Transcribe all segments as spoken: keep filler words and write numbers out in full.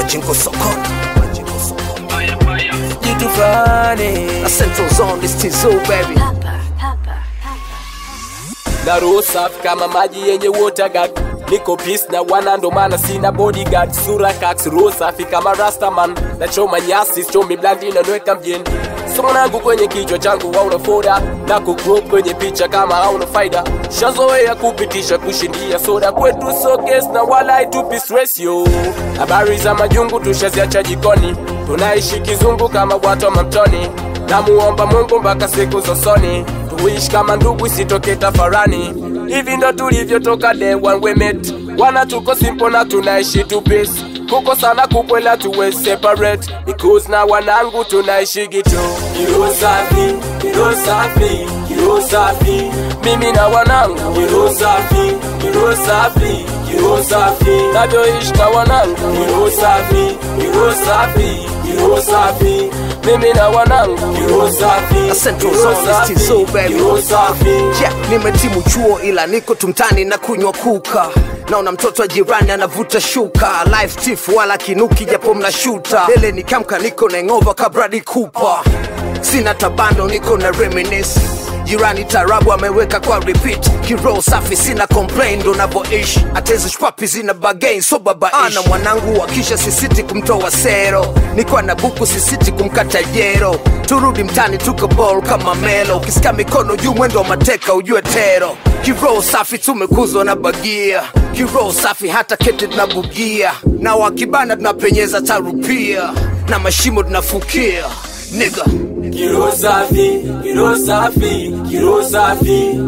Majingo sokoni, majingo sokoni. Jitu flani na Central Zone, this Tizo baby. Papa, papa, papa. Na roho safi kama maji yenye water guard. Niko peace na wana ndo maana sina bodyguard. Sura kax roho safi kama Rastaman. Na choma nyasi, chomi blandi na nweka mjini. Somo nangu kwenye kichwa changu hauna foda. Na kugroup kwenye picha kama hauna faida. Shazoea kupitisha kushindia soda. Kwetu so case na wala haitupi stress yo. Habari za majungu tushaziacha jikoni. Tunaishi kizungu kama watu wa mamtoni. Na muomba Mungu mpaka siku zosoni. Tuishi kama ndugu isitoke tafarani. Hivi ndo tulivyo toka day one we met. Wana tuko simple na tunaishi tu peace. Kuko sana kukwela tuwe separate. Because na wanangu tunaishi gitu. Kiro safi, kiro safi, kiro safi. Mimi na wanangu kiro safi, kiro safi, kiro safi. Navyoishi na wanangu kiro safi, kiro safi, kiro safi. Mimi na wanangu kiro safi, na Central Zone, this Tizo baby. Kiro safi. Yeah, nimetimu chuo ila niko tumtani na kunywa kuka. Naona mtoto wa jirani anavuta shuka. Life tiff wala kinuki japo mnashuta. Lele nikamka niko na ngova kabradi Cooper. Sina tabando niko na reminisce. Jirani tarabu ameweka kwa repeat. Kiro safi sina complain ndo navoishi. Atezi shpapi zina bagain so baba ish. Ana mwanangu wakisha sisiti kumtoa sero. Niko na buku sisiti kumkata jero. Turudi mtani tuko ball kama melo. Kisika mikono juu mwendo mateka ujue tero. Kiro safi tumekuzwa na bagia. Kiro safi hata kete tunabugia. Na wakibana tunapenyeza tarupia. Na mashimo tunafukia nigga. Kiro safi, kiro safi, kiro safi.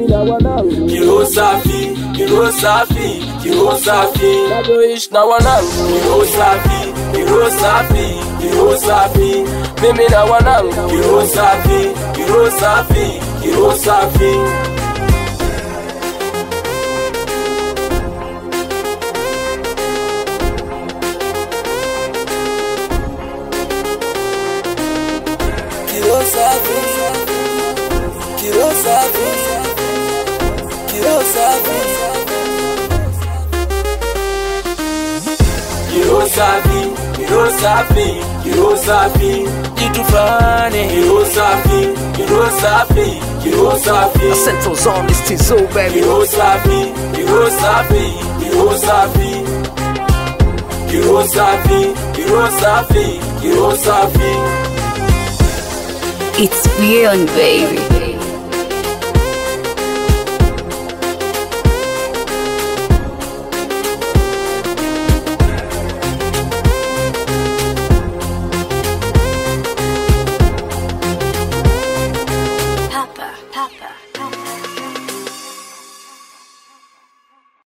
Kiro safi, kiro safi, kiro safi. Navyoishi na wanangu kiro safi, kiro safi, kiro safi. Mimi na wanangu kiro safi, kiro safi, kiro safi. Kiro safi, kiro safi, kiro safi. Kiro safi, kiro safi, kiro safi. Jitu flani Kiro safi, kiro safi, kiro safi. na Central Zone, this Tizo baby. Kiro safi, kiro safi, kiro safi. Kiro safi, kiro safi, kiro safi. It's beyond, baby. Papa, papa, papa.